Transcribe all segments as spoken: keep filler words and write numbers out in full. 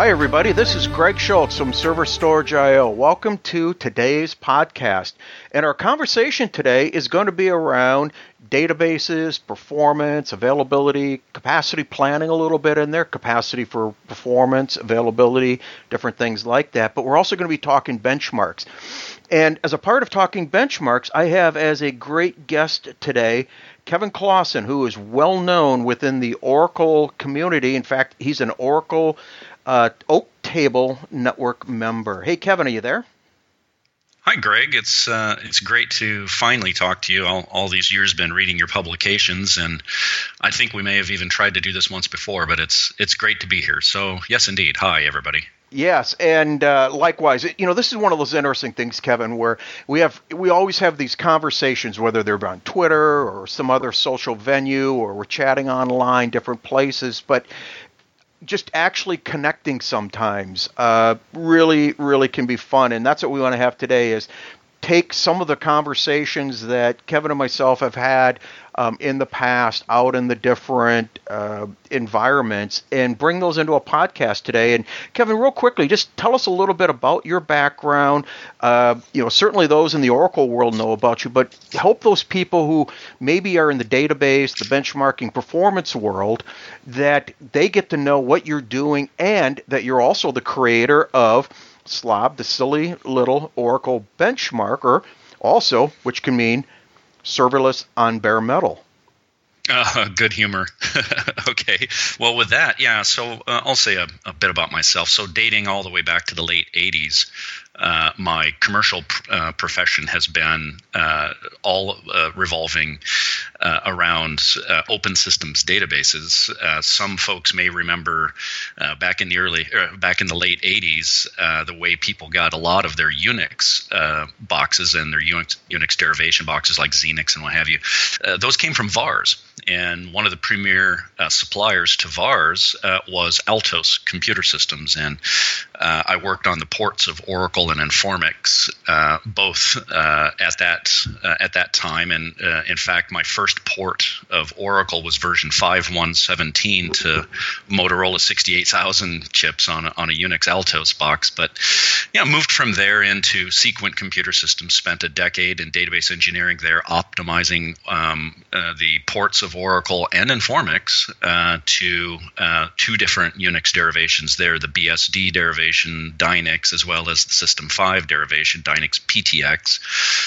Hi, everybody. This is Greg Schultz from Server Storage dot I O. Welcome to today's podcast. And our conversation today is going to be around databases, performance, availability, capacity planning a little bit in there, capacity for performance, availability, different things like that. But we're also going to be talking benchmarks. And as a part of talking benchmarks, I have as a great guest today Kevin Clausen, who is well known within the Oracle community. In fact, he's an Oracle uh, Oak Table Network member. Hey, Kevin, are you there? Hi, Greg. It's uh, it's great to finally talk to you. All, all these years been reading your publications, and I think we may have even tried to do this once before, but it's it's great to be here. So, yes, indeed. Hi, everybody. Yes, and uh, likewise, you know, this is one of those interesting things, Kevin, where we have we always have these conversations, whether they're on Twitter or some other social venue, or we're chatting online, different places, but just actually connecting sometimes uh, really, really can be fun, and that's what we want to have today is take some of the conversations that Kevin and myself have had um, in the past out in the different uh, environments and bring those into a podcast today. And Kevin, real quickly, just tell us a little bit about your background. Uh, you know, certainly those in the Oracle world know about you, but help those people who maybe are in the database, the benchmarking performance world, that they get to know what you're doing and that you're also the creator of Slob, the silly little Oracle benchmarker, also, which can mean serverless on bare metal. Uh, good humor. Okay. Well, with that, yeah, so uh, I'll say a, a bit about myself. So dating all the way back to the late eighties, uh, my commercial uh, profession has been uh, all uh, revolving uh, around uh, open systems databases. Uh, some folks may remember uh, back in the early, uh, back in the late eighties, uh, the way people got a lot of their Unix uh, boxes and their Unix, Unix derivation boxes like Xenix and what have you. Uh, those came from VARs. And one of the premier uh, suppliers to VARs uh, was Altos Computer Systems. And uh, I worked on the ports of Oracle and Informix, uh, both uh, at that uh, at that time. And uh, in fact, my first port of Oracle was version five point one seventeen to Motorola sixty-eight thousand chips on a, on a Unix Altos box. But yeah, moved from there into Sequent Computer Systems, spent a decade in database engineering there, optimizing um, uh, the ports of Oracle and Informix uh, to uh, two different Unix derivations there, the B S D derivation, Dynix, as well as the System five derivation, Dynix P T X.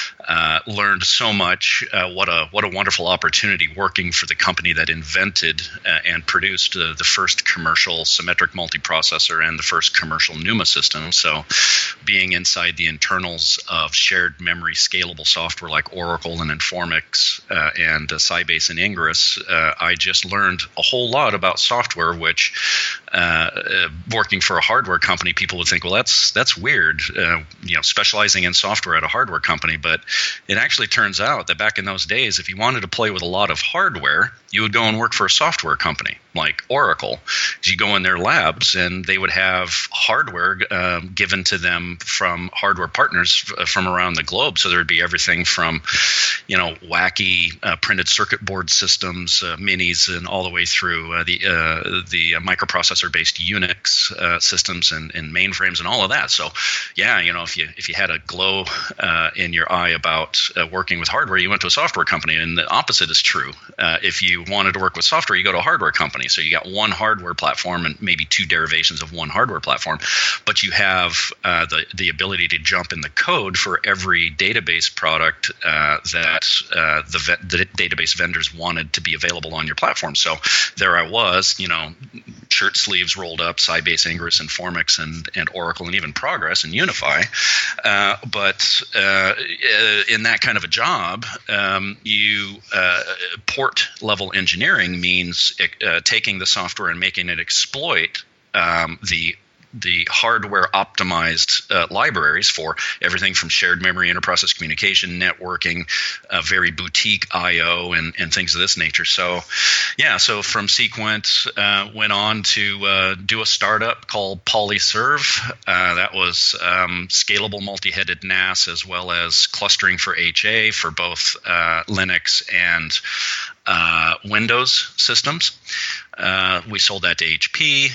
Uh, learned so much. Uh, what a what a wonderful opportunity working for the company that invented uh, and produced uh, the first commercial symmetric multiprocessor and the first commercial NUMA system. So being inside the internals of shared memory scalable software like Oracle and Informix uh, and uh, Sybase and Ingress, uh, I just learned a whole lot about software, which uh, uh, working for a hardware company, people would think, well, that's that's weird, uh, you know, specializing in software at a hardware company. But it actually turns out that back in those days, if you wanted to play with a lot of hardware, you would go and work for a software company like Oracle. You go in their labs and they would have hardware um, given to them from hardware partners f- from around the globe. So there would be everything from, you know, wacky uh, printed circuit board systems, uh, minis, and all the way through uh, the uh, the uh, microprocessor-based Unix uh, systems and, and mainframes and all of that. So, yeah, you know, if you if you had a glow uh, in your eye about uh, working with hardware, you went to a software company, and the opposite is true. Uh, if you wanted to work with software, you go to a hardware company. So you got one hardware platform and maybe two derivations of one hardware platform, but you have uh, the the ability to jump in the code for every database product uh, that uh, the, ve- the database vendors wanted to be available on your platform. So there I was, you know, shirt sleeves rolled up, Sybase, Ingress, Informix, and and Oracle, and even Progress and Unify. Uh, but uh, in that kind of a job, um, you uh, port level engineering means uh, taking the software and making it exploit um, the the hardware optimized uh, libraries for everything from shared memory, interprocess communication, networking, uh, very boutique I O, and, and things of this nature. So, yeah, so from Sequent, uh, went on to uh, do a startup called PolyServe. Uh, that was um, scalable multi-headed N A S as well as clustering for H A for both uh, Linux and uh, Windows systems. Uh, we sold that to H P.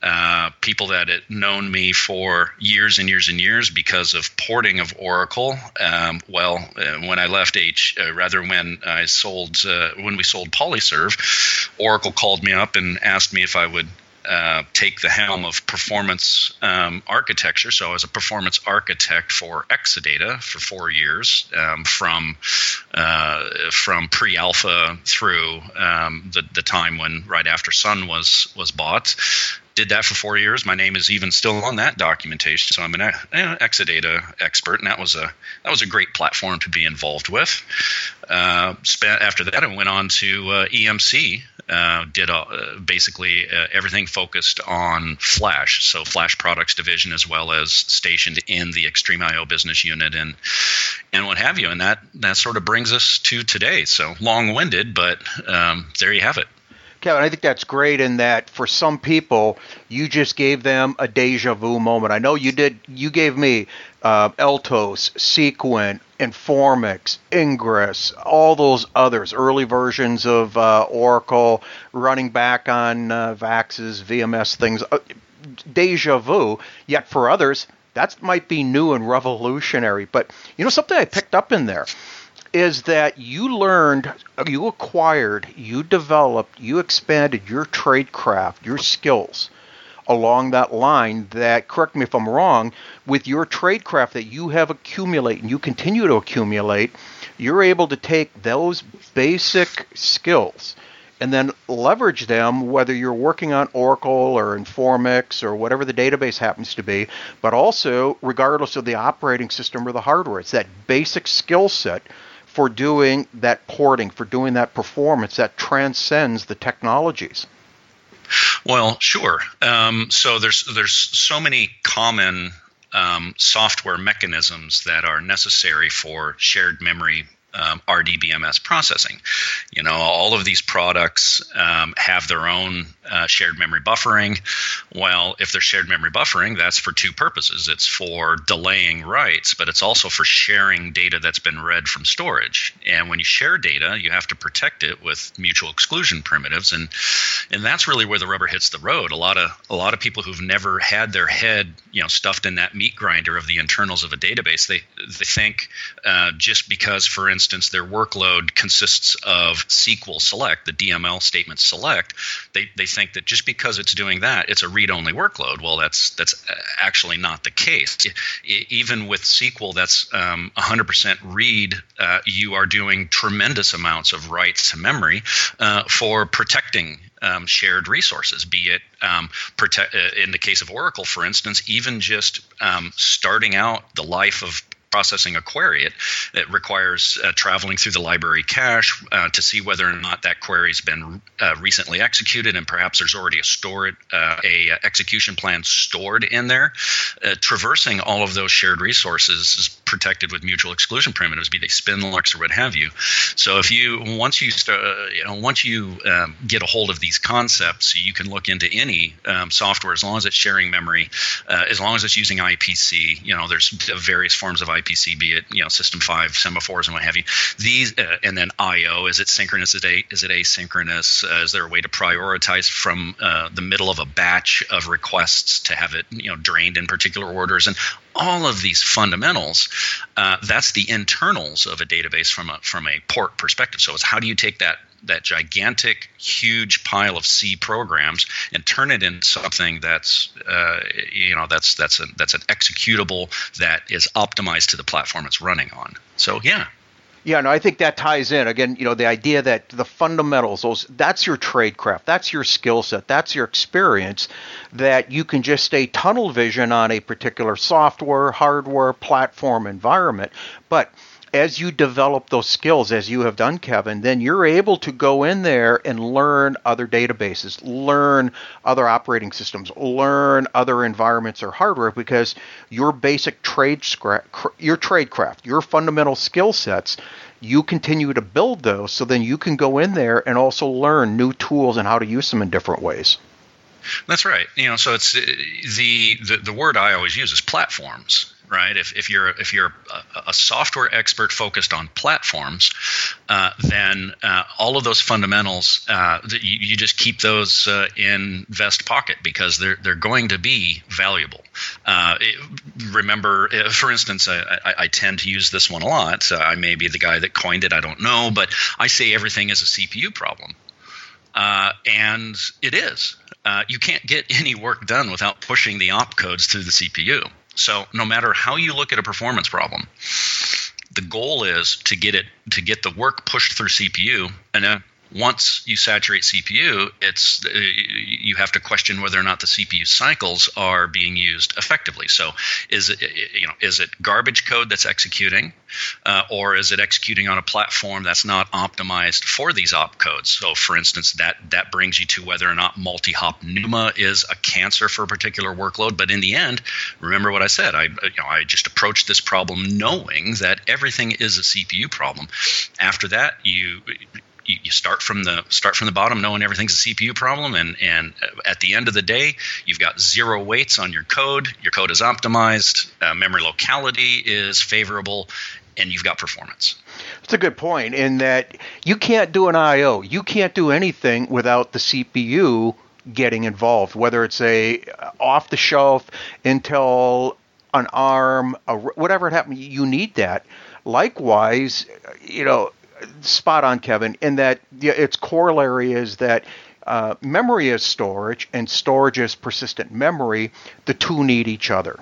uh, people that had known me for years and years and years because of porting of Oracle. Um, well, uh, when I left H, uh, rather when I sold, uh, when we sold PolyServe, Oracle called me up and asked me if I would Uh, take the helm of performance um, architecture. So I was a performance architect for Exadata for four years, um, from uh, from pre-alpha through um, the the time when right after Sun was was bought. Did that for four years. My name is even still on that documentation, so I'm an uh, Exadata expert, and that was a that was a great platform to be involved with. Uh, spent after that, I went on to uh, E M C. Uh, did uh, basically uh, everything focused on Flash, so Flash Products Division, as well as stationed in the Extreme I O business unit and and what have you. And that that sort of brings us to today. So long-winded, but um, there you have it. Kevin, I think that's great in that for some people, you just gave them a deja vu moment. I know you did. You gave me uh, Eltos, Sequent, Informix, Ingress, all those others, early versions of uh, Oracle, running back on uh, Vax's V M S things. Uh, deja vu. Yet for others, that might be new and revolutionary. But you know, something I picked up in there is that you learned, you acquired, you developed, you expanded your tradecraft, your skills along that line that, correct me if I'm wrong, with your tradecraft that you have accumulated and you continue to accumulate, you're able to take those basic skills and then leverage them, whether you're working on Oracle or Informix or whatever the database happens to be, but also regardless of the operating system or the hardware. It's that basic skill set for doing that porting, for doing that performance that transcends the technologies. Well, sure. Um, so there's there's so many common um, software mechanisms that are necessary for shared memory Um, R D B M S processing. You know, all of these products um, have their own uh, shared memory buffering. Well, if there's shared memory buffering, that's for two purposes. It's for delaying writes, but it's also for sharing data that's been read from storage. And when you share data, you have to protect it with mutual exclusion primitives, and and that's really where the rubber hits the road. A lot of a lot of people who've never had their head, you know, stuffed in that meat grinder of the internals of a database, they they think uh, just because, for instance, instance, their workload consists of S Q L select, the D M L statement select, they they think that just because it's doing that, it's a read-only workload. Well, that's that's actually not the case. Even with S Q L, that's um, one hundred percent read. Uh, you are doing tremendous amounts of writes to memory uh, for protecting Um, shared resources, be it um, protect, uh, in the case of Oracle, for instance, even just um, starting out the life of processing a query. It, it requires uh, traveling through the library cache uh, to see whether or not that query's been uh, recently executed, and perhaps there's already a stored uh, a execution plan stored in there. Uh, traversing all of those shared resources is protected with mutual exclusion primitives, be they Spinlux or what have you. So if you once you start, uh, you know, once you um, get a hold of these concepts, you can look into any um, software as long as it's sharing memory, uh, as long as it's using I P C. You know, there's various forms of I P C, be it you know System five semaphores and what have you. These uh, and then I O, is it synchronous? Is it, is it asynchronous? Uh, is there a way to prioritize from uh, the middle of a batch of requests to have it you know drained in particular orders? And all of these fundamentals, uh, that's the internals of a database from a from a port perspective. So it's how do you take that that gigantic, huge pile of C programs and turn it into something that's, uh, you know, that's that's a, that's an executable that is optimized to the platform it's running on. So yeah. Yeah, no, I think that ties in. Again, you know, the idea that the fundamentals, those that's your tradecraft, that's your skill set, that's your experience, that you can just stay tunnel vision on a particular software, hardware, platform environment. But as you develop those skills, as you have done, Kevin, then you're able to go in there and learn other databases, learn other operating systems, learn other environments or hardware, because your basic trade, your tradecraft, your fundamental skill sets, you continue to build those, so then you can go in there and also learn new tools and how to use them in different ways. That's right. You know, so it's the, the the word I always use is platforms. right? If if you're if you're a, a software expert focused on platforms, uh, then uh, all of those fundamentals, uh, you, you just keep those uh, in vest pocket because they're they're going to be valuable. Uh, it, remember, uh, for instance, I, I, I tend to use this one a lot. Uh, I may be the guy that coined it, I don't know, but I say everything is a C P U problem. Uh, and it is. Uh, you can't get any work done without pushing the opcodes through the C P U. So no matter how you look at a performance problem, the goal is to get it to get the work pushed through C P U, and then once you saturate C P U, it's uh, you have to question whether or not the C P U cycles are being used effectively. So, is it you know is it garbage code that's executing, uh, or is it executing on a platform that's not optimized for these opcodes? So, for instance, that that brings you to whether or not multi-hop NUMA is a cancer for a particular workload. But in the end, remember what I said. I you know I just approached this problem knowing that everything is a C P U problem. After that, you You, you start from the start from the bottom, knowing everything's a C P U problem, and and at the end of the day, you've got zero weights on your code. Your code is optimized, uh, memory locality is favorable, and you've got performance. That's a good point in that you can't do an I O. You can't do anything without the C P U getting involved, whether it's a off-the-shelf Intel, an ARM, a, whatever it happens. You need that. Likewise, you know. Spot on, Kevin, in that its corollary is that uh, memory is storage and storage is persistent memory. The two need each other.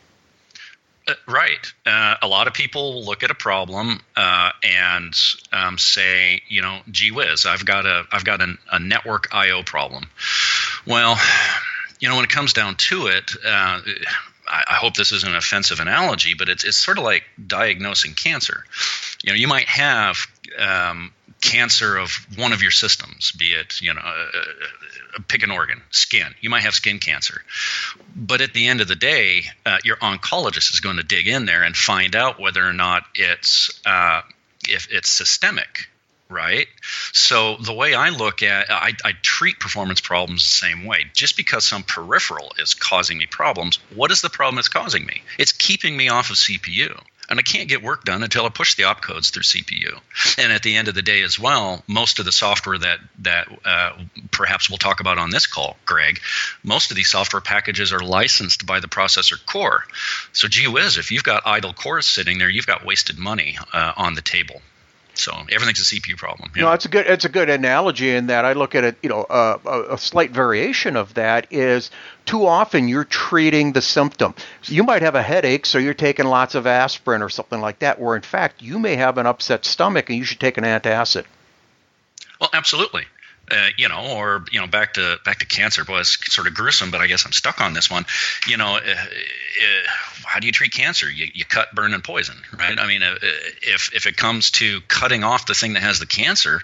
Uh, right. Uh, a lot of people look at a problem uh, and um, say, you know, gee whiz, I've got a I've got an, a network I O problem. Well, you know, when it comes down to it, uh, I, I hope this isn't an offensive analogy, but it's it's sort of like diagnosing cancer. You know, you might have um, cancer of one of your systems, be it, you know, uh, pick an organ, skin. You might have skin cancer. But at the end of the day, uh, your oncologist is going to dig in there and find out whether or not it's uh, if it's systemic, right? So the way I look at I, I treat performance problems the same way. Just because some peripheral is causing me problems, what is the problem that's causing me? It's keeping me off of C P U. And I can't get work done until I push the opcodes through C P U. And at the end of the day as well, most of the software that that uh, perhaps we'll talk about on this call, Greg, most of these software packages are licensed by the processor core. So gee whiz, if you've got idle cores sitting there, you've got wasted money uh, on the table. So everything's a C P U problem. You know, it's a good it's a good analogy in that I look at it. You know, uh, a, a slight variation of that is too often you're treating the symptom. So you might have a headache, so you're taking lots of aspirin or something like that. Where in fact you may have an upset stomach and you should take an antacid. Well, absolutely. Uh, you know, or you know, back to back to cancer. Boy, it's sort of gruesome, but I guess I'm stuck on this one. You know, uh, uh, how do you treat cancer? You, you cut, burn, and poison, right? I mean, uh, if if it comes to cutting off the thing that has the cancer,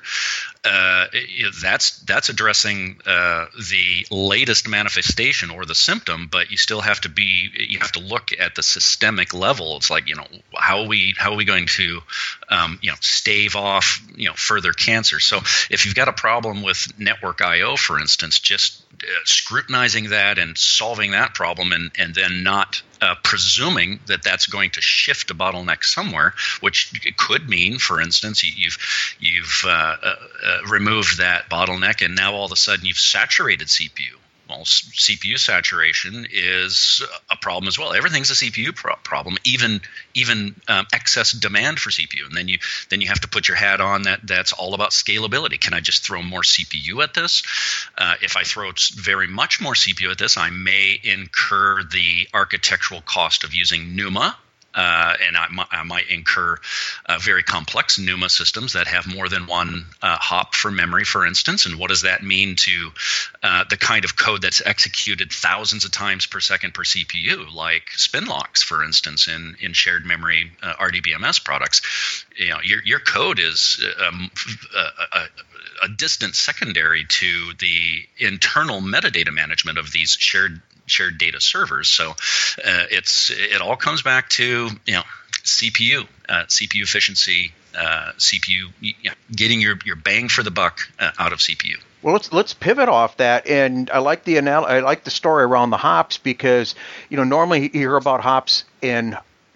uh, it, that's that's addressing uh, the latest manifestation or the symptom, but you still have to be you have to look at the systemic level. It's like, you know, how are we how are we going to um, you know stave off you know further cancer? So if you've got a problem with network I O, for instance, just uh, scrutinizing that and solving that problem, and and then not uh, presuming that that's going to shift a bottleneck somewhere, which could mean, for instance, you, you've you've uh, uh, uh, removed that bottleneck, and now all of a sudden you've saturated C P U. Well, C P U saturation is a problem as well. Everything's a C P U pro- problem, even even um, excess demand for C P U. And then you then you have to put your hat on that. That's all about scalability. Can I just throw more C P U at this? Uh, if I throw very much more C P U at this, I may incur the architectural cost of using NUMA. Uh, and I, m- I might incur uh, very complex NUMA systems that have more than one uh, hop for memory, for instance. And what does that mean to uh, the kind of code that's executed thousands of times per second per C P U, like Spinlocks, for instance, in, in shared memory uh, R D B M S products? You know, your your code is um, a, a, a distant secondary to the internal metadata management of these shared shared data servers. So uh, it's it all comes back to you know C P U, uh, C P U efficiency, uh, C P U, you know, getting your, your bang for the buck uh, out of C P U. Well, let's let's pivot off that, and I like the anal- I like the story around the hops because you know normally you hear about hops in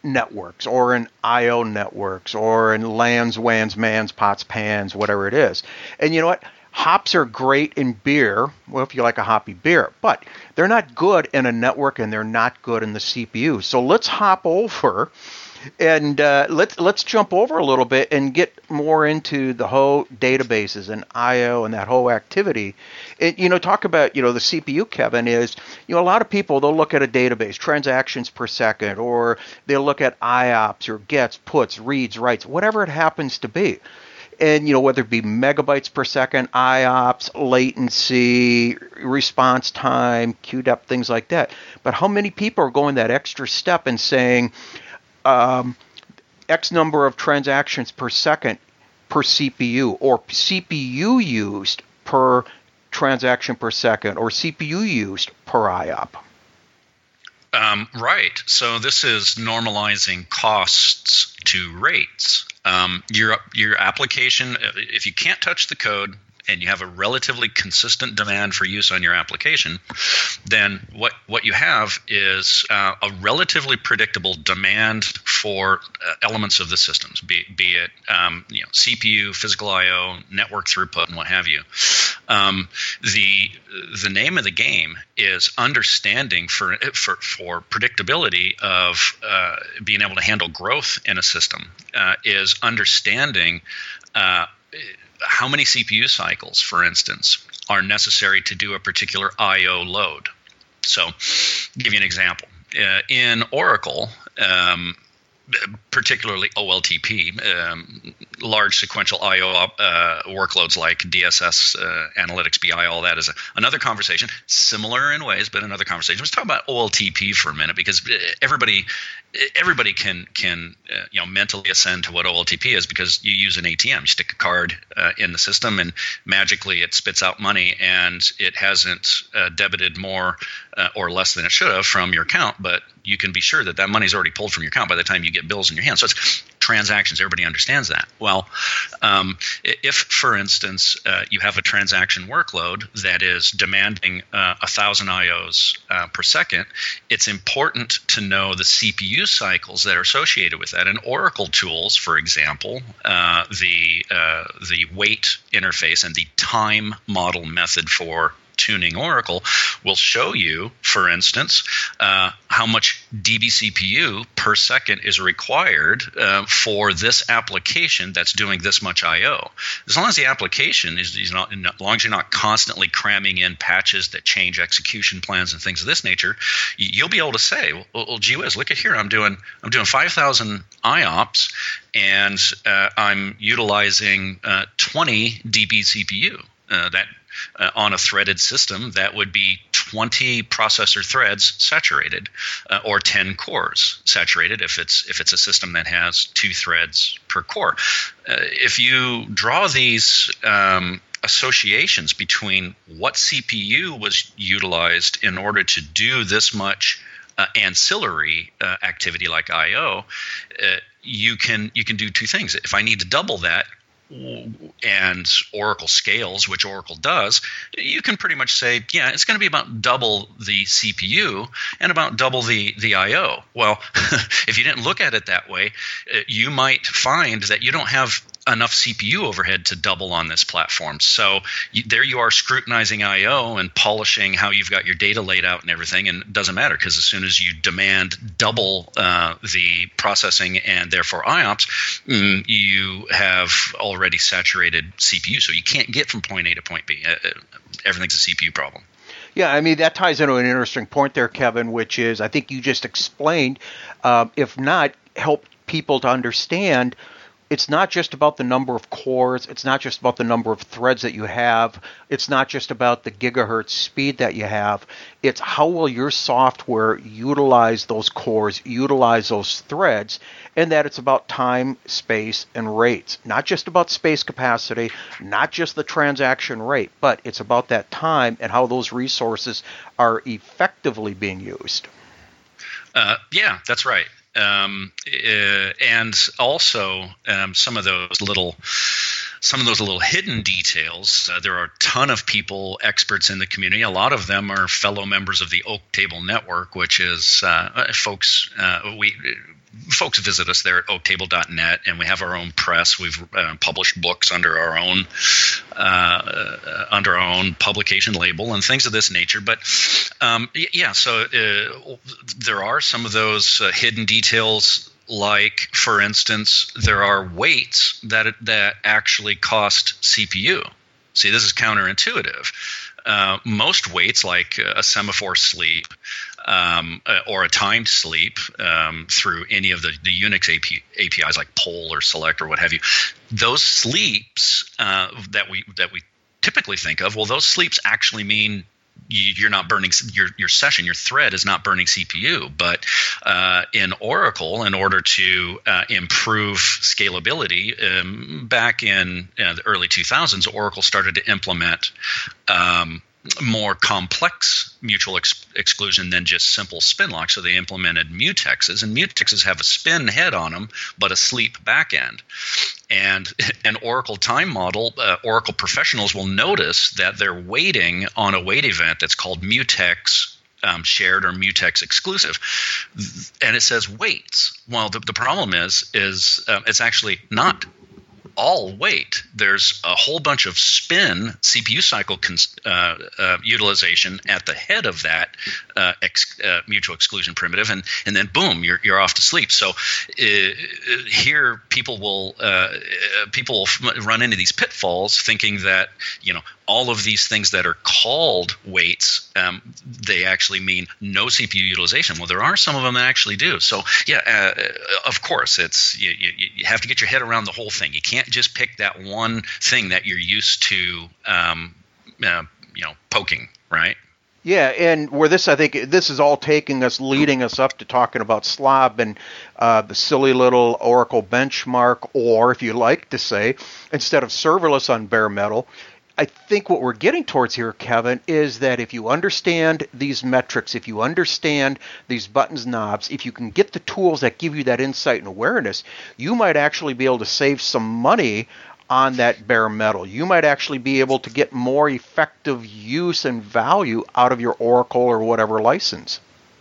networks or in I O networks or in LANs, WANs, MANs, POTS, PANs, whatever it is. And you know what? Hops are great in beer, well, if you like a hoppy beer, but they're not good in a network and they're not good in the C P U. So let's hop over and uh, let's let's jump over a little bit and get more into the whole databases and I O and that whole activity. It, you know, talk about, you know, the C P U, Kevin, is, you know, a lot of people, they'll look at a database, transactions per second, or they'll look at I O P S or gets, puts, reads, writes, whatever it happens to be. And, you know, whether it be megabytes per second, I O P S, latency, response time, queued up, things like that. But how many people are going that extra step and saying um, X number of transactions per second per C P U, or C P U used per transaction per second, or C P U used per I O P? Um, right. So this is normalizing costs to rates. Um, your your application, if you can't touch the code and you have a relatively consistent demand for use on your application, then what what you have is uh, a relatively predictable demand for uh, elements of the systems, be, be it um, you know, C P U, physical I O, network throughput, and what have you. Um, the the name of the game is understanding for for, for predictability of uh, being able to handle growth in a system, uh, is understanding uh, how many C P U cycles, for instance, are necessary to do a particular I O load. So, give you an example. Uh, in Oracle, um, particularly O L T P, um, large sequential I O uh, workloads like D S S, uh, Analytics, B I, all that is a, another conversation, similar in ways, but another conversation. Let's talk about O L T P for a minute, because everybody everybody can can uh, you know mentally ascend to what O L T P is, because you use an A T M. You stick a card uh, in the system, and magically it spits out money, and it hasn't uh, debited more uh, or less than it should have from your account, but you can be sure that that money's already pulled from your account by the time you get bills in your hand. So it's transactions. Everybody understands that. Well, um, if, for instance, uh, you have a transaction workload that is demanding uh, one thousand I Os uh, per second, it's important to know the C P U cycles that are associated with that. And Oracle tools, for example, uh, the uh, the wait interface and the time model method for tuning Oracle will show you, for instance, uh, how much D B C P U per second is required uh, for this application that's doing this much I O. As long as the application is, is not, as long as you're not constantly cramming in patches that change execution plans and things of this nature, you'll be able to say, well, well gee whiz, look at here, I'm doing I'm doing five thousand I O P S, and uh, I'm utilizing uh, twenty D B C P U. Uh, that Uh, on a threaded system, that would be twenty processor threads saturated, uh, or ten cores saturated if it's if it's a system that has two threads per core. Uh, if you draw these um, associations between what C P U was utilized in order to do this much uh, ancillary uh, activity like I O, uh, you can you can do two things. If I need to double that, and Oracle scales, which Oracle does, you can pretty much say, yeah, it's going to be about double the C P U and about double the, the I O. Well, if you didn't look at it that way, you might find that you don't have enough C P U overhead to double on this platform. So you, there you are scrutinizing I O and polishing how you've got your data laid out and everything, and it doesn't matter, because as soon as you demand double uh, the processing and therefore I O P S, mm, you have already saturated C P U. So you can't get from point A to point B. Uh, everything's a C P U problem. Yeah, I mean, that ties into an interesting point there, Kevin, which is, I think you just explained, uh, if not, help people to understand it's not just about the number of cores. It's not just about the number of threads that you have. It's not just about the gigahertz speed that you have. It's how will your software utilize those cores, utilize those threads, and that it's about time, space, and rates. Not just about space capacity, not just the transaction rate, but it's about that time and how those resources are effectively being used. Uh, yeah, that's right. Um, uh, and also um, some of those little, some of those little hidden details. Uh, there are a ton of people, experts in the community. A lot of them are fellow members of the Oak Table Network, which is uh, folks. Uh, we folks visit us there at oak table dot net, and we have our own press. We've uh, published books under our own uh, under our own publication label and things of this nature. But um, yeah, so uh, there are some of those uh, hidden details. Like, for instance, there are weights that that actually cost C P U. See, this is counterintuitive. Uh, most weights, like a semaphore sleep um, or a timed sleep um, through any of the, the Unix A P, A P Is like poll or select or what have you, those sleeps uh, that we that we typically think of, well, those sleeps actually mean you're not burning your your session, your thread is not burning C P U. But uh, in Oracle, in order to uh, improve scalability, um, back in uh, the early two thousands, Oracle started to implement um, more complex mutual ex- exclusion than just simple spin lock. So they implemented mutexes, and mutexes have a spin head on them, but a sleep backend. And an Oracle time model, uh, Oracle professionals will notice that they're waiting on a wait event that's called mutex um, shared or mutex exclusive, and it says waits. Well, the, the problem is, is uh, it's actually not all wait. There's a whole bunch of spin C P U cycle cons- uh, uh, utilization at the head of that uh, ex- uh, mutual exclusion primitive, and and then boom, you're you're off to sleep. So uh, here people will uh, people will run into these pitfalls, thinking that you know all of these things that are called waits, um, they actually mean no C P U utilization. Well, there are some of them that actually do. So yeah, uh, of course, it's you, you, you have to get your head around the whole thing. You can't just pick that one thing that you're used to, um, uh, you know, poking, right? Yeah, and where this, I think, this is all taking us, leading us up to talking about slob and uh, the silly little Oracle benchmark, or if you like to say, instead of serverless on bare metal. I think what we're getting towards here, Kevin, is that if you understand these metrics, if you understand these buttons, knobs, if you can get the tools that give you that insight and awareness, you might actually be able to save some money on that bare metal. You might actually be able to get more effective use and value out of your Oracle or whatever license.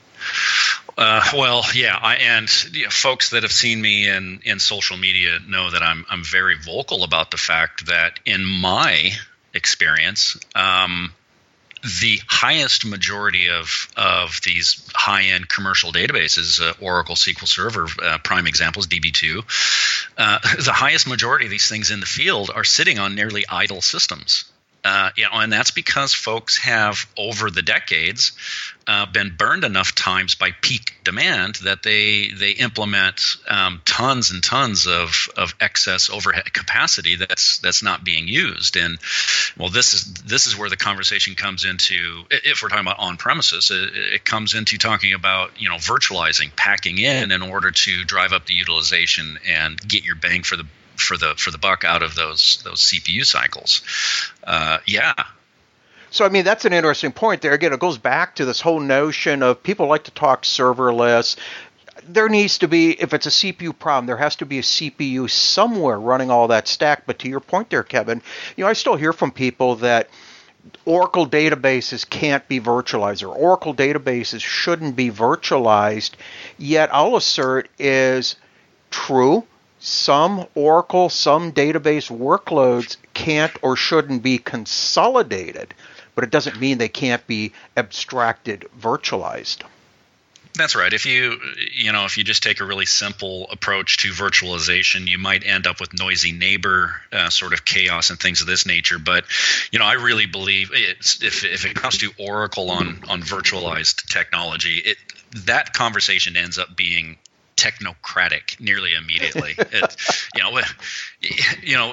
Uh, well, yeah, I, and you know, folks that have seen me in, in social media know that I'm I'm very vocal about the fact that in my experience, um, the highest majority of of these high-end commercial databases, uh, Oracle S Q L Server, uh, prime examples, D B two, uh, the highest majority of these things in the field are sitting on nearly idle systems. Uh, you know, and that's because folks have, over the decades, uh, been burned enough times by peak demand that they they implement um, tons and tons of, of excess overhead capacity that's that's not being used. And well, this is this is where the conversation comes into, if we're talking about on premises, it, it comes into talking about you know virtualizing, packing in in order to drive up the utilization and get your bang for the for the for the buck out of those those C P U cycles. Uh, yeah. So, I mean, that's an interesting point there. Again, it goes back to this whole notion of people like to talk serverless. There needs to be, if it's a C P U problem, there has to be a C P U somewhere running all that stack. But to your point there, Kevin, you know, I still hear from people that Oracle databases can't be virtualized, or Oracle databases shouldn't be virtualized. Yet I'll assert is true. Some Oracle, some database workloads can't or shouldn't be consolidated, but it doesn't mean they can't be abstracted, virtualized. That's right. If you, you know, if you just take a really simple approach to virtualization, you might end up with noisy neighbor uh, sort of chaos and things of this nature. But, you know, I really believe it's, if if it comes to Oracle on on virtualized technology, it that conversation ends up being technocratic nearly immediately. it, you know, you know,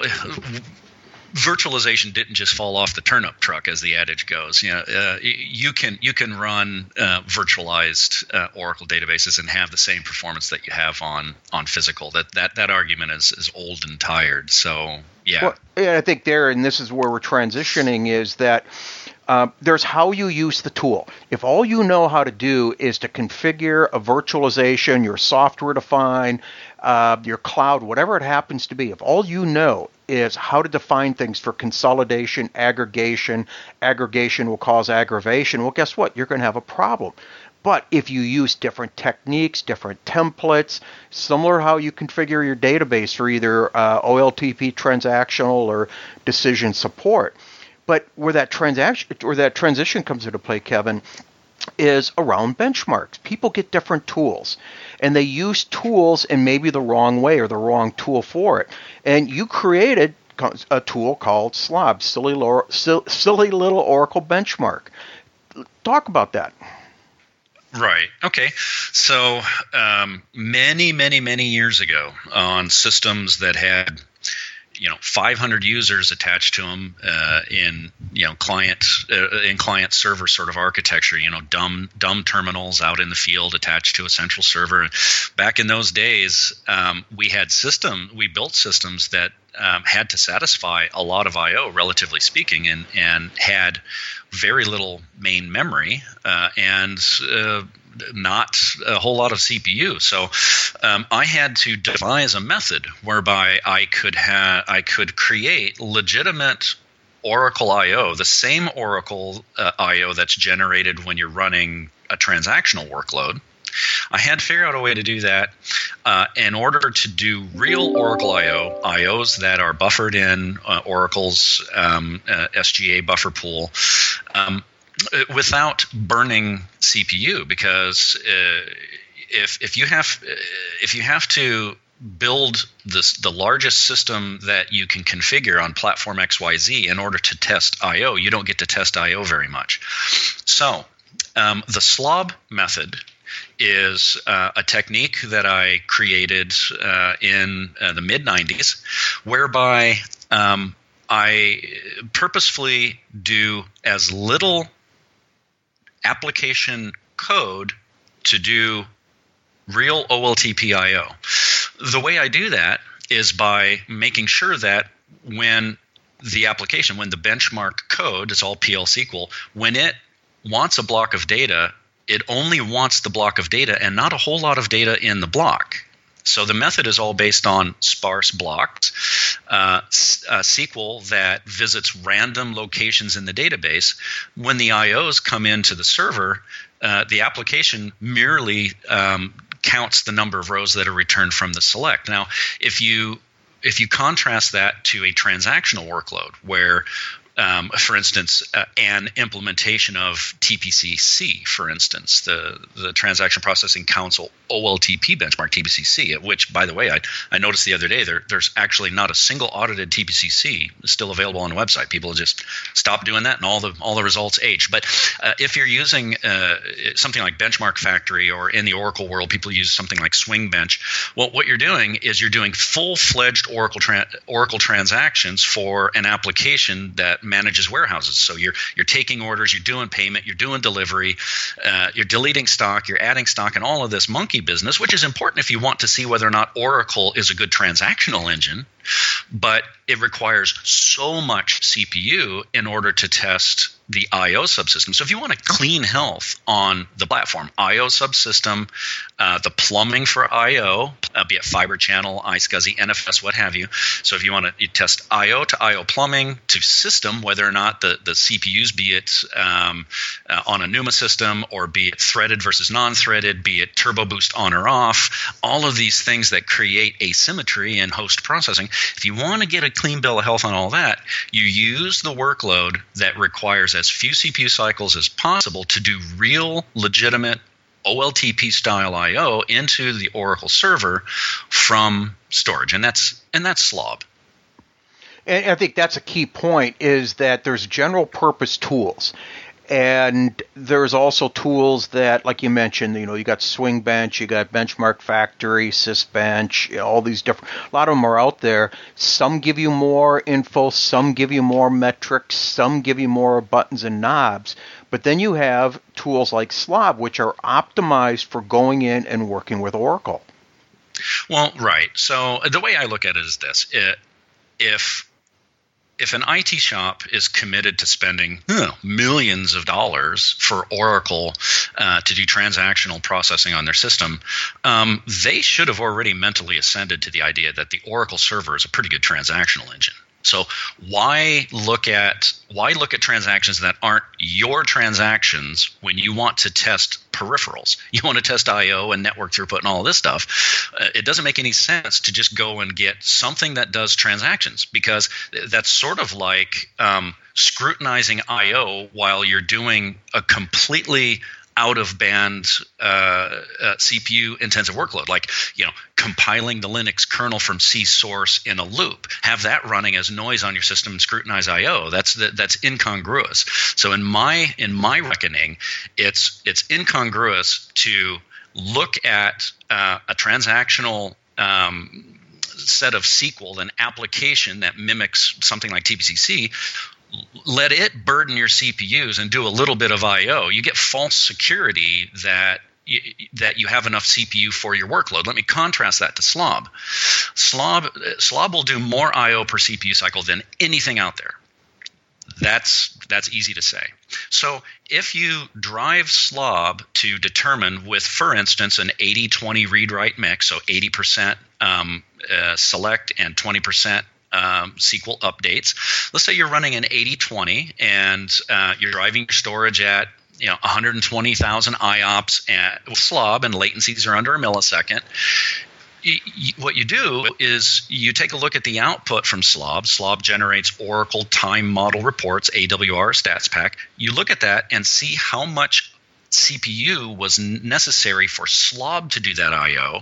virtualization didn't just fall off the turnip truck, as the adage goes. You know, uh, you can you can run uh, virtualized uh, Oracle databases and have the same performance that you have on on physical. That that that argument is is old and tired. So yeah, well, yeah, I think there, and this is where we're transitioning, is that Uh, there's how you use the tool. If all you know how to do is to configure a virtualization, your software defined, uh, your cloud, whatever it happens to be, if all you know is how to define things for consolidation, aggregation, aggregation will cause aggravation, well, guess what? You're going to have a problem. But if you use different techniques, different templates, similar how you configure your database for either uh, O L T P transactional or decision support. But where that transaction, where that transition comes into play, Kevin, is around benchmarks. People get different tools, and they use tools in maybe the wrong way or the wrong tool for it. And you created a tool called SLOB, Silly, Lor- Silly Little Oracle Benchmark. Talk about that. Right. Okay. So um, many, many, many years ago, on systems that had, you know, five hundred users attached to them uh, in, you know, client uh, in client server sort of architecture, you know, dumb dumb terminals out in the field attached to a central server. Back in those days, um, we had system, we built systems that um, had to satisfy a lot of I O, relatively speaking, and and had very little main memory uh, and uh, not a whole lot of C P U. So um, I had to devise a method whereby I could have I could create legitimate Oracle I O, the same Oracle uh, I O that's generated when you're running a transactional workload. I had to figure out a way to do that uh, in order to do real Oracle I O, I Os that are buffered in uh, Oracle's um, uh, S G A buffer pool, um, without burning C P U. Because uh, if if you have if you have to build this, the largest system that you can configure on platform X Y Z in order to test I O, you don't get to test I O very much. So um, the SLOB method is uh, a technique that I created uh, in uh, the mid nineties, whereby um, I purposefully do as little application code to do real O L T P I O. The way I do that is by making sure that when the application, when the benchmark code, it's all P L S Q L, when it wants a block of data, it only wants the block of data and not a whole lot of data in the block. So the method is all based on sparse blocks, uh, a S Q L that visits random locations in the database. When the I Os come into the server, uh, the application merely um, counts the number of rows that are returned from the select. Now, if you if you contrast that to a transactional workload where Um, for instance, uh, an implementation of T P C C, for instance, the, the Transaction Processing Council O L T P benchmark, T P C C, which, by the way, I, I noticed the other day there, there's actually not a single audited T P C C still available on the website. People just stop doing that and all the all the results age. But uh, if you're using uh, something like Benchmark Factory, or in the Oracle world, people use something like Swing Bench, well, what you're doing is you're doing full-fledged Oracle, tra- Oracle transactions for an application that manages warehouses. So you're you're taking orders, you're doing payment, you're doing delivery, uh, you're deleting stock, you're adding stock, and all of this monkey business, which is important if you want to see whether or not Oracle is a good transactional engine. But it requires so much C P U in order to test the I O subsystem. So if you want a clean health on the platform, I O subsystem, uh, the plumbing for I O, uh, be it Fiber Channel, iSCSI, N F S, what have you. So if you want to you test I O to I O plumbing to system, whether or not the, the C P Us, be it um, uh, on a NUMA system, or be it threaded versus non-threaded, be it turbo boost on or off, all of these things that create asymmetry in host processing. If you want to get a clean bill of health on all that, you use the workload that requires as few C P U cycles as possible to do real, legitimate O L T P style I O into the Oracle server from storage, and that's and that's SLOB. And I think that's a key point, is that there's general purpose tools. And there's also tools that, like you mentioned, you know, you got Swing Bench, you got Benchmark Factory, Sysbench, you know, all these different, a lot of them are out there. Some give you more info, some give you more metrics, some give you more buttons and knobs. But then you have tools like SLOB, which are optimized for going in and working with Oracle. Well, right. So the way I look at it is this. If If an I T shop is committed to spending you know, millions of dollars for Oracle uh, to do transactional processing on their system, um, they should have already mentally ascended to the idea that the Oracle server is a pretty good transactional engine. So why look at why look at transactions that aren't your transactions when you want to test peripherals? You want to test I O and network throughput and all of this stuff. Uh, it doesn't make any sense to just go and get something that does transactions, because that's sort of like um, scrutinizing I O while you're doing a completely out of band uh, uh, C P U intensive workload, like, you know, compiling the Linux kernel from C source in a loop, have that running as noise on your system and scrutinize I O. That's the, that's incongruous. So in my in my reckoning, it's it's incongruous to look at uh, a transactional um, set of S Q L, an application that mimics something like T P C C. Let it burden your C P Us and do a little bit of I O. You get false security that you, that you have enough C P U for your workload. Let me contrast that to Slob. Slob Slob will do more I O per C P U cycle than anything out there. That's that's easy to say. So if you drive Slob to determine with, for instance, an eighty twenty read-write mix, so eighty percent um, uh, select and twenty percent Um, S Q L updates. Let's say you're running an eighty twenty and uh, you're driving your storage at, you know, one hundred twenty thousand I O P S at, with Slob, and latencies are under a millisecond. You, you, what you do is you take a look at the output from Slob. Slob generates Oracle time model reports, A W R stats pack. You look at that and see how much C P U was necessary for Slob to do that I O,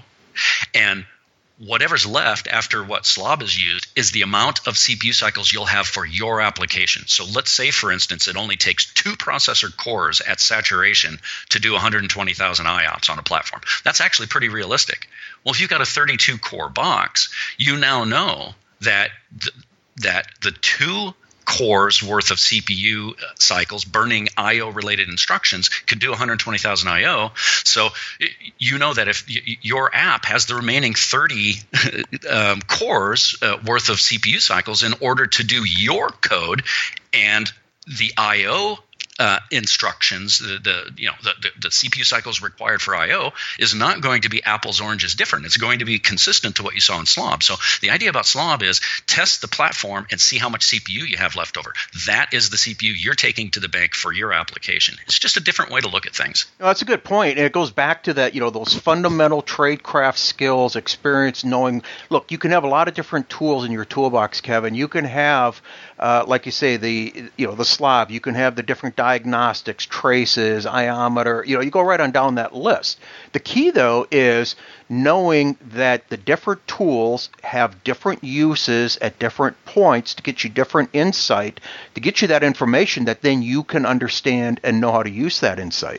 and whatever's left after what Slob is used is the amount of C P U cycles you'll have for your application. So let's say, for instance, it only takes two processor cores at saturation to do one hundred twenty thousand I O P S on a platform. That's actually pretty realistic. Well, if you've got a thirty-two core box, you now know that th- that the two cores worth of C P U cycles burning I O related instructions could do one hundred twenty thousand I O. So you know that if y- your app has the remaining thirty um, cores uh, worth of C P U cycles in order to do your code, and the I O Uh, instructions, the, the you know the, the, the C P U cycles required for I O is not going to be apples oranges different. It's going to be consistent to what you saw in Slob. So the idea about Slob is test the platform and see how much C P U you have left over. That is the C P U you're taking to the bank for your application. It's just a different way to look at things. No, that's a good point. And it goes back to that, you know, those fundamental tradecraft skills, experience, knowing. Look, you can have a lot of different tools in your toolbox, Kevin. You can have, uh, like you say, the you know the Slob. You can have the different diagnostics, traces, iometer, you know, you go right on down that list. The key, though, is knowing that the different tools have different uses at different points to get you different insight, to get you that information that then you can understand and know how to use that insight.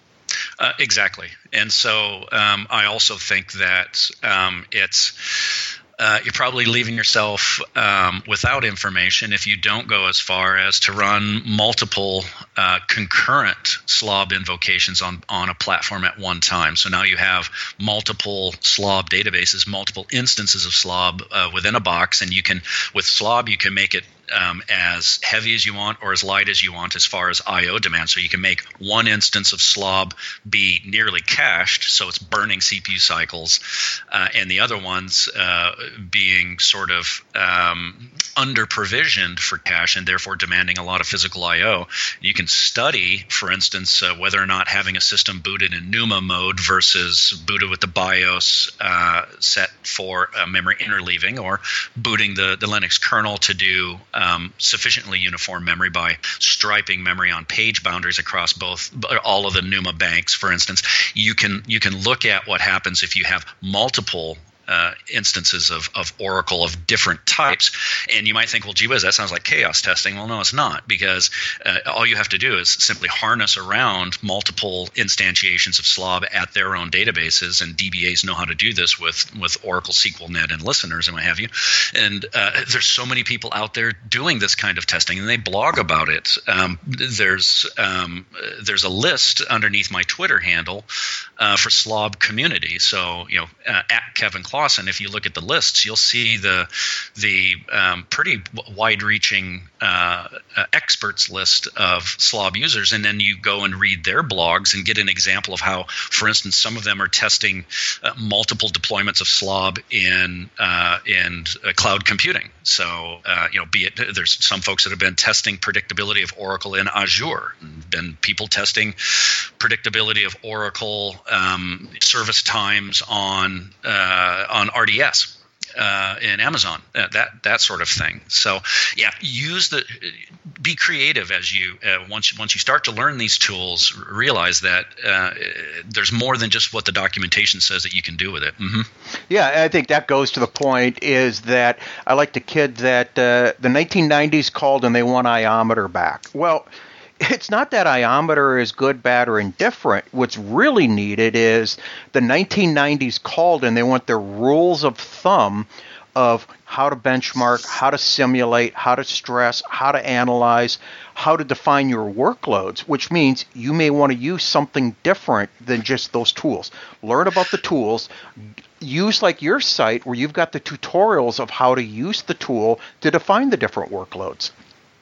Uh, exactly. And so um, I also think that um, it's Uh, you're probably leaving yourself um, without information if you don't go as far as to run multiple uh, concurrent Slob invocations on, on a platform at one time. So now you have multiple Slob databases, multiple instances of Slob uh, within a box, and you can, with Slob, you can make it Um, as heavy as you want or as light as you want as far as I O demand. So you can make one instance of Slob be nearly cached, so it's burning C P U cycles, uh, and the other ones uh, being sort of um, under-provisioned for cache and therefore demanding a lot of physical I O. You can study, for instance, uh, whether or not having a system booted in NUMA mode versus booted with the BIOS uh, set for uh, memory interleaving, or booting the, the Linux kernel to do Um, sufficiently uniform memory by striping memory on page boundaries across both all of the NUMA banks, for instance. You can you can look at what happens if you have multiple uh, instances of, of Oracle of different types, and you might think, well, gee whiz, that sounds like chaos testing. Well, no, it's not, because uh, all you have to do is simply harness around multiple instantiations of Slob at their own databases, and D B As know how to do this with, with Oracle S Q L Net and listeners and what have you. And uh, there's so many people out there doing this kind of testing, and they blog about it. Um, there's um, there's a list underneath my Twitter handle uh, for Slob community. So, you know, uh, at Kevin Clark Lawson, if you look at the lists, you'll see the the um, pretty wide-reaching uh, uh, experts list of slob users, and then you go and read their blogs and get an example of how, for instance, some of them are testing uh, multiple deployments of slob in uh, in uh, cloud computing. So, uh, you know, be it there's some folks that have been testing predictability of Oracle in Azure, and been people testing predictability of Oracle um, service times on uh, on R D S. Uh, in Amazon, uh, that that sort of thing. So, yeah, use the, be creative as you uh, once once you start to learn these tools. Realize that uh, there's more than just what the documentation says that you can do with it. Mm-hmm. Yeah, I think that goes to the point. Is that I like to kid that uh, the nineteen nineties called and they want iometer back. Well, it's not that iometer is good, bad, or indifferent. What's really needed is the nineteen nineties called and they want their rules of thumb of how to benchmark, how to simulate, how to stress, how to analyze, how to define your workloads, which means you may want to use something different than just those tools. Learn about the tools. Use like your site where you've got the tutorials of how to use the tool to define the different workloads.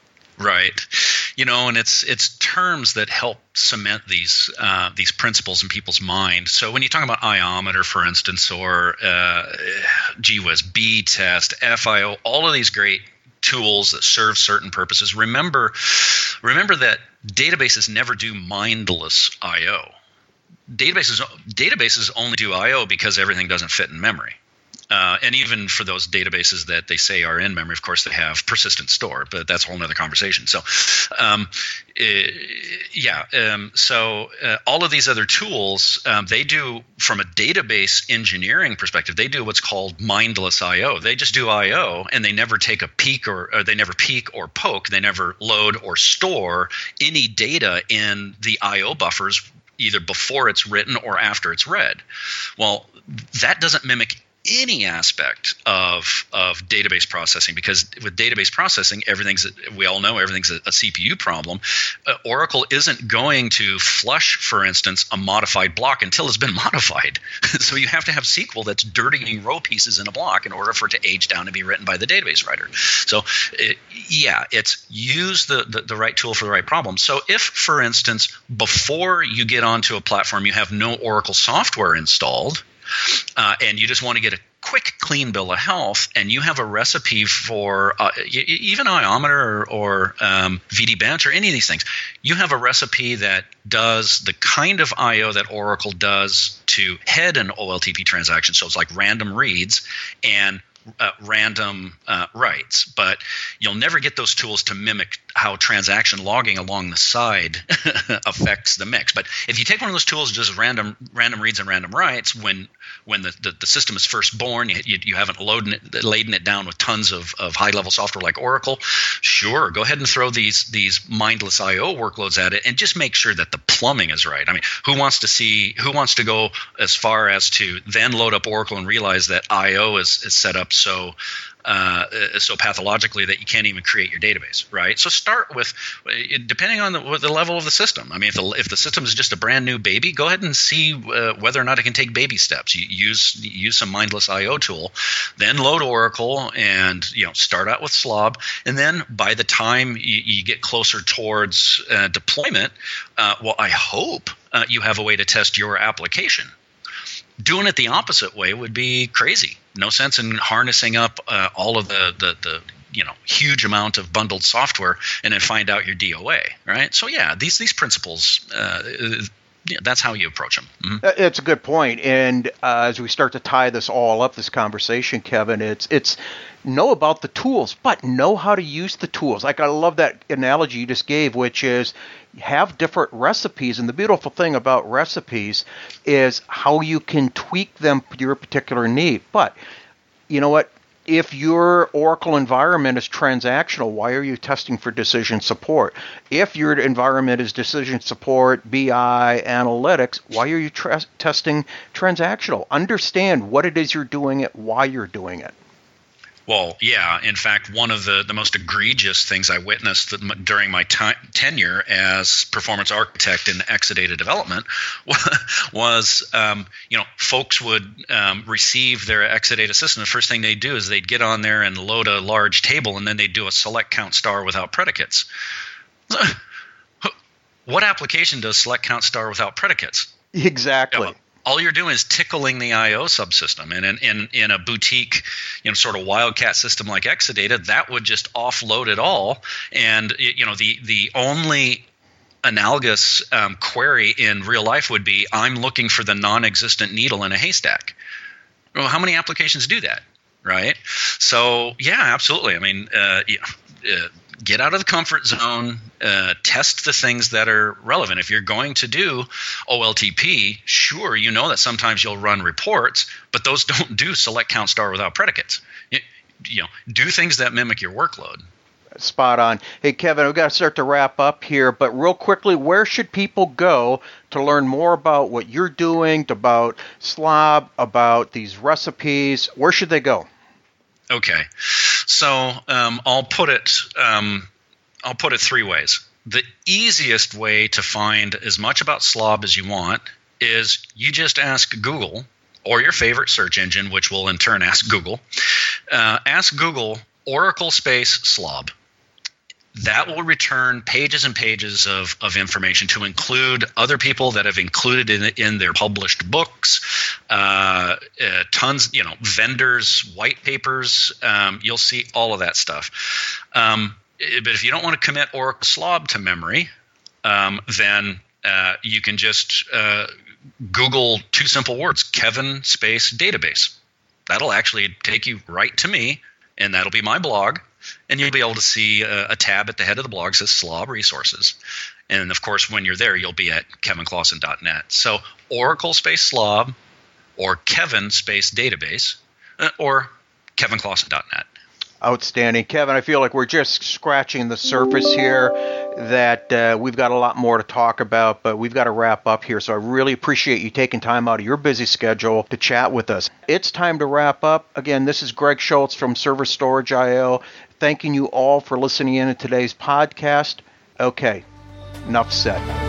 Right. You know, and it's it's terms that help cement these uh, these principles in people's mind. So when you talk about iometer, for instance, or uh, gee whiz, B-test, F I O, all of these great tools that serve certain purposes, remember remember that databases never do mindless I O. Databases databases only do I O because everything doesn't fit in memory. Uh, and even for those databases that they say are in memory, of course, they have persistent store, but that's a whole other conversation. So, um, uh, yeah, um, so uh, all of these other tools, um, they do, from a database engineering perspective, they do what's called mindless I O. They just do I O, and they never take a peek or, or they never peek or poke. They never load or store any data in the I O buffers, either before it's written or after it's read. Well, that doesn't mimic any aspect of of database processing, because with database processing, everything's, we all know everything's a, a C P U problem. Uh, Oracle isn't going to flush, for instance, a modified block until it's been modified. So you have to have S Q L that's dirtying row pieces in a block in order for it to age down and be written by the database writer. So it, yeah, it's use the, the the right tool for the right problem. So if, for instance, before you get onto a platform, you have no Oracle software installed, Uh, and you just want to get a quick, clean bill of health, and you have a recipe for uh, even iometer or, or um, V D Bench or any of these things, you have a recipe that does the kind of I O that Oracle does to head an O L T P transaction. So it's like random reads and Uh, random uh, writes, but you'll never get those tools to mimic how transaction logging along the side affects the mix. But if you take one of those tools, just random random reads and random writes, when when the, the, the system is first born, you, you, you haven't loaded it, laden it down with tons of, of high-level software like Oracle, sure, go ahead and throw these these mindless I O workloads at it, and just make sure that the plumbing is right. I mean, who wants to see, who wants to go as far as to then load up Oracle and realize that I O is, is set up so uh, so pathologically that you can't even create your database, right? So start with, depending on the, the level of the system. I mean, if the if the system is just a brand new baby, go ahead and see uh, whether or not it can take baby steps. You use use some mindless I O tool, then load Oracle, and you know start out with slob, and then by the time you, you get closer towards uh, deployment, uh, well, I hope uh, you have a way to test your application. Doing it the opposite way would be crazy. No sense in harnessing up uh, all of the, the the you know huge amount of bundled software and then find out your D O A, right? So yeah, these these principles, uh, yeah, that's how you approach them. Mm-hmm. It's a good point. And uh, as we start to tie this all up, this conversation, Kevin, it's it's know about the tools, but know how to use the tools. Like, I love that analogy you just gave, which is have different recipes. And the beautiful thing about recipes is how you can tweak them to your particular need. But you know what? If your Oracle environment is transactional, why are you testing for decision support? If your environment is decision support, B I, analytics, why are you tra- testing transactional? Understand what it is you're doing it, why you're doing it. Well, yeah. In fact, one of the, the most egregious things I witnessed during my time, tenure as performance architect in Exadata development was, um, you know, folks would um, receive their Exadata system. The first thing they'd do is they'd get on there and load a large table, and then they'd do a select count star without predicates. What application does select count star without predicates? Exactly. You know, all you're doing is tickling the I O subsystem. And in, in, in a boutique, you know, sort of wildcat system like Exadata, that would just offload it all. And, you know, the, the only analogous um, query in real life would be, I'm looking for the non-existent needle in a haystack. Well, how many applications do that, right? So, yeah, absolutely. I mean, uh, yeah, uh, get out of the comfort zone, uh, test the things that are relevant. If you're going to do O L T P, sure, you know that sometimes you'll run reports, but those don't do select count star without predicates. You, you know, do things that mimic your workload. Spot on. Hey, Kevin, we've got to start to wrap up here, but real quickly, where should people go to learn more about what you're doing, about Slob, about these recipes? Where should they go? Okay, so um, I'll put it um, I'll put it three ways. The easiest way to find as much about Slob as you want is you just ask Google or your favorite search engine, which will in turn ask Google. Uh, ask Google Oracle space Slob. That will return pages and pages of, of information to include other people that have included in in their published books, uh, uh, tons, you know, vendors, white papers. Um, you'll see all of that stuff. Um, but if you don't want to commit Oracle Slob to memory, um, then uh, you can just uh, Google two simple words: Kevin space database. That'll actually take you right to me, and that'll be my blog. And you'll be able to see a, a tab at the head of the blog that says Slob Resources. And, of course, when you're there, you'll be at kevin clausen dot net. So Oracle space Slob or Kevin space database uh, or kevin clausen dot net. Outstanding. Kevin, I feel like we're just scratching the surface here, that uh, we've got a lot more to talk about, but we've got to wrap up here. So I really appreciate you taking time out of your busy schedule to chat with us. It's time to wrap up. Again, this is Greg Schultz from Server Storage dot I O, thanking you all for listening in to today's podcast. Okay, enough said.